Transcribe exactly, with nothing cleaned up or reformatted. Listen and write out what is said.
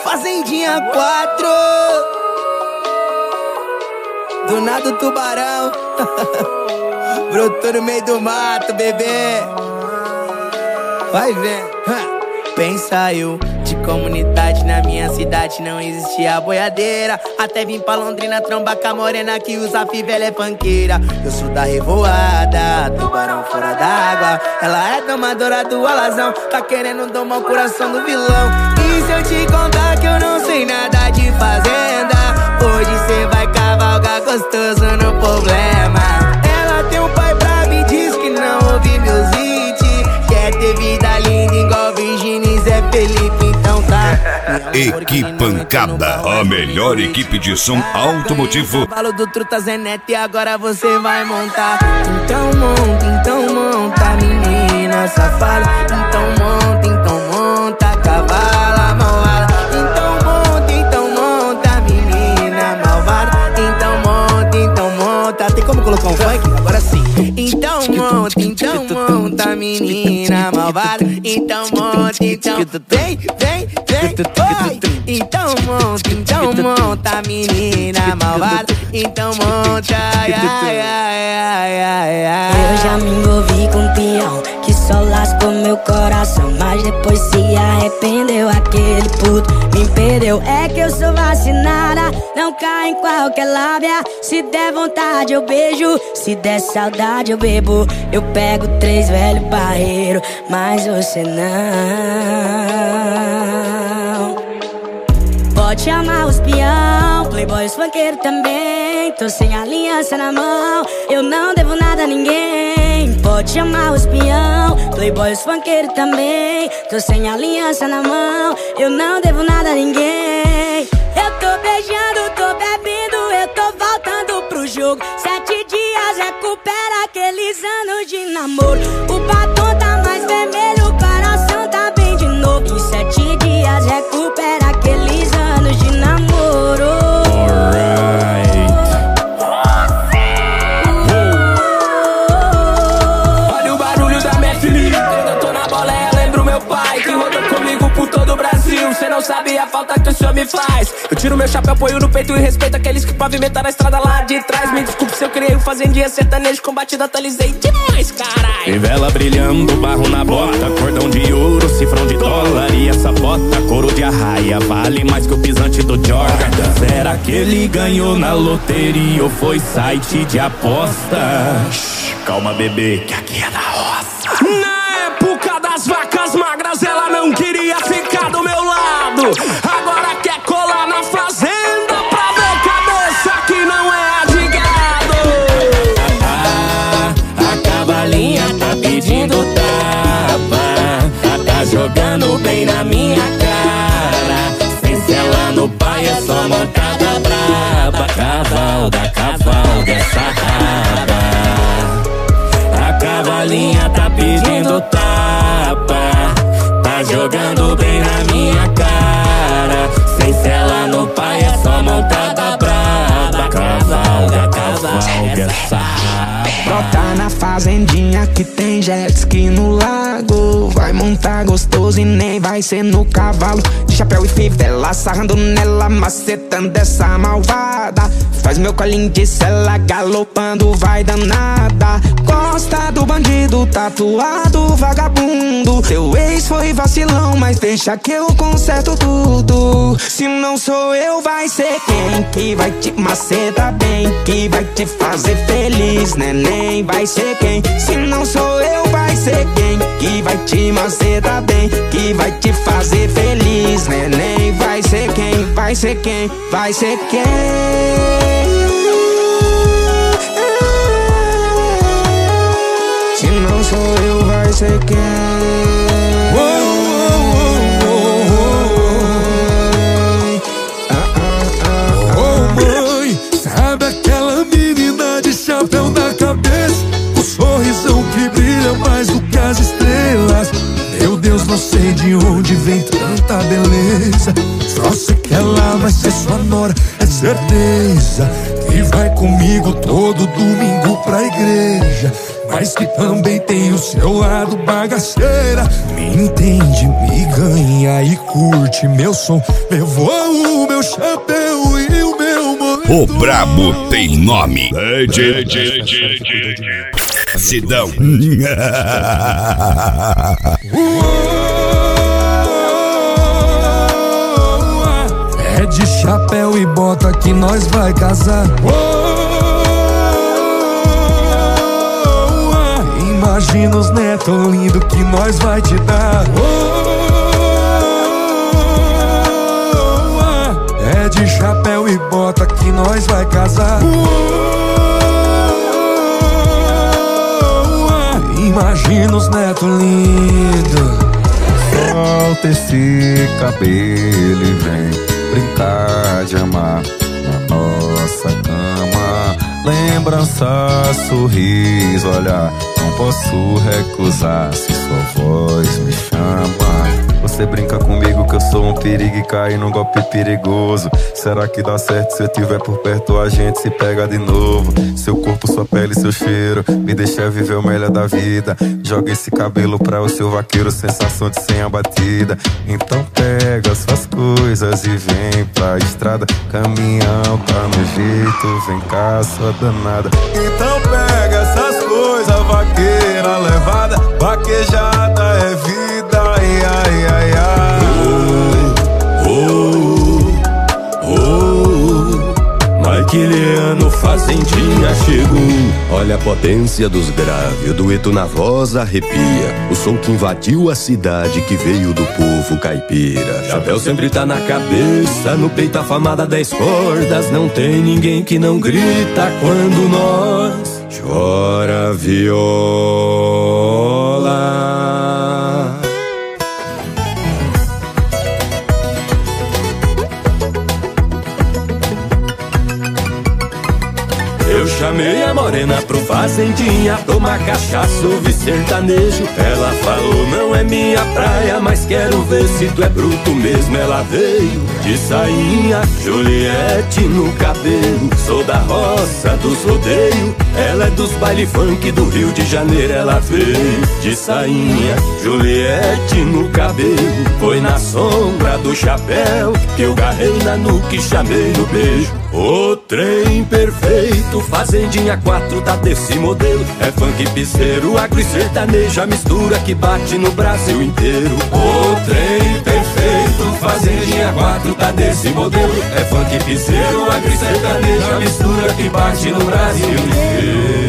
Fazendinha quatro. Do nada o tubarão brotou no meio do mato, bebê. Vai ver. Pensa eu, de comunidade na minha cidade não existia boiadeira. Até vim pra Londrina trombar com a morena que usa fivela é panqueira. Eu sou da revoada, tubarão fora d'água. Ela é domadora do alazão, tá querendo domar o coração do vilão. E se eu te contar que eu não sei nada de fazenda, hoje cê vai cavalgar gostoso no problema. Ela tem um pai bravo e diz que não ouve meus hits. Quer ter vida linda igual Virgínia e Zé Felipe, então tá. Equipancada, a melhor equipe de som automotivo. Falo do Truta Zé Neto e agora você vai montar. Então monta, então monta, menina safada. Então monta, então monta, cavala malvada. Então monta, então monta, menina malvada. Então monta, então monta. Tem como colocar um funk? Agora sim. Então monta, então monta, menina malvada. Então monta, então vem, vem, vem, oi. Então monta, então monta, menina malvada. Então monta, ai, ai, ai, ai, ai. Eu já me envolvi com um peão que só lascou meu coração, mas depois se arrependeu. Aquele puto me perdeu. É que eu sou vacinada, não cai em qualquer lábia. Se der vontade eu beijo, se der saudade eu bebo. Eu pego três velho barreiro, mas você não. Pode chamar os peão, playboy, os funkeiros também. Tô sem aliança na mão, eu não devo nada a ninguém. Pode chamar os peão, playboy, os funkeiros também. Tô sem aliança na mão, eu não devo nada a ninguém. Eu tô beijando, tô bebendo, eu tô voltando pro jogo. Sete dias recupera aqueles anos de namoro. O batom tá mais vermelho, o coração tá bem de novo. Em sete dias recupera aqueles anos de namoro. Alright. Olha o barulho da minha filha. Quando eu tô na boleia lembro meu pai que roda comigo por todo o Brasil. Cê não sabe a falta que o senhor me faz. Eu tiro meu chapéu, ponho no peito e respeito aqueles que pavimentaram a estrada lá de trás. Me desculpe se eu criei um fazendinha sertanejo com batida, atualizei demais, carai. Tem vela brilhando, barro na bota, cordão de ouro, cifrão de dólar. E essa bota, couro de arraia, vale mais que o pisante do Jordan. Será que ele ganhou na loteria ou foi site de aposta? Shhh, calma, bebê, que aqui é da roça. Na época das vacas magras ela não queria ficar do meu lado. Agora quer colar na fazenda pra ver cabeça que não é a de gado. Ah, a cavalinha tá pedindo tapa, tá jogando bem na minha cara. Sem cela no pai é só montada braba. Cavalga, cavalga essa raba. A cavalinha tá pedindo tapa, tá jogando bem na minha cara. Sem cela no pai é só montada braba. Cavalga, cavalga essa raba. Brota na fazendinha que tem jet ski no lago. Vai montar gostoso e nem vai ser no cavalo. De chapéu e fivela, sarrando nela, macetando essa malvada. Faz meu colinho de cela, galopando vai danada. Gosta do bandido, tatuado, vagabundo. Teu ex foi vacilão, mas deixa que eu conserto tudo. Se não sou eu, vai ser quem? Que vai te macetar bem, que vai te fazer feliz, neném. Vai ser quem? Se não sou eu, vai ser quem? Que vai te macetar bem, que vai te fazer feliz, neném. Vai ser quem? Vai ser quem? Vai ser quem? Se não sou eu, vai ser quem? Oh, oh, oh, oh, oh. Ah, ah, ah, oh, mãe, sabe aquela menina de chapéu na cabeça? O sorrisão que brilha mais do que as estrelas. Meu Deus, não sei de onde vem tanta beleza. Só sei que ela vai ser sua nora, é certeza. Que vai comigo todo domingo pra igreja, mas que também tem o seu lado bagaceira. Me entende, me ganha e curte meu som. Levou o meu chapéu e o meu moletom. O brabo tem nome. D J Sidão. É de chapéu e bota que nós vai casar. Imagina os netos lindo que nós vai te dar. É de chapéu e bota que nós vai casar. Imagina os netos lindos. Solta esse cabelo e vem brincar de amar na nossa cama. Lembrança, sorriso, olhar, não posso recusar se sua voz me chama. Você brinca comigo que eu sou um perigo e cai num golpe perigoso. Será que dá certo se eu tiver por perto, a gente se pega de novo? Seu corpo, sua pele, seu cheiro, me deixa viver o melhor da vida. Joga esse cabelo pra o seu vaqueiro, sensação de sem abatida. Então pega suas coisas e vem pra estrada. Caminhão tá no jeito, vem cá sua danada. Então pega essas coisas, vaqueira levada. Vaquejada é vida, ai, ai, ai, ai. Oh, oh, oh. Maquiliano Fazendinha chegou. Olha a potência dos graves, o dueto na voz arrepia. O som que invadiu a cidade, que veio do povo caipira. Chapéu sempre tá na cabeça, no peito a famada dez cordas. Não tem ninguém que não grita quando nós chora viola. Eu chamei a morena pro fazendinha tomar cachaça, ouvir sertanejo. Ela falou, não é minha praia, mas quero ver se tu é bruto mesmo. Ela veio de sainha, Juliette no cabelo. Sou da roça dos rodeios, ela é dos baile funk do Rio de Janeiro. Ela veio de sainha, Juliette no cabelo. Foi na sombra do chapéu que eu garrei na nuca e chamei no beijo. O trem perfeito, fazendinha quatro tá desse modelo. É funk piseiro, agro e sertanejo, a mistura que bate no Brasil inteiro. O trem perfeito, fazendinha quatro tá desse modelo. É funk piseiro, agro e sertanejo, a mistura que bate no Brasil inteiro.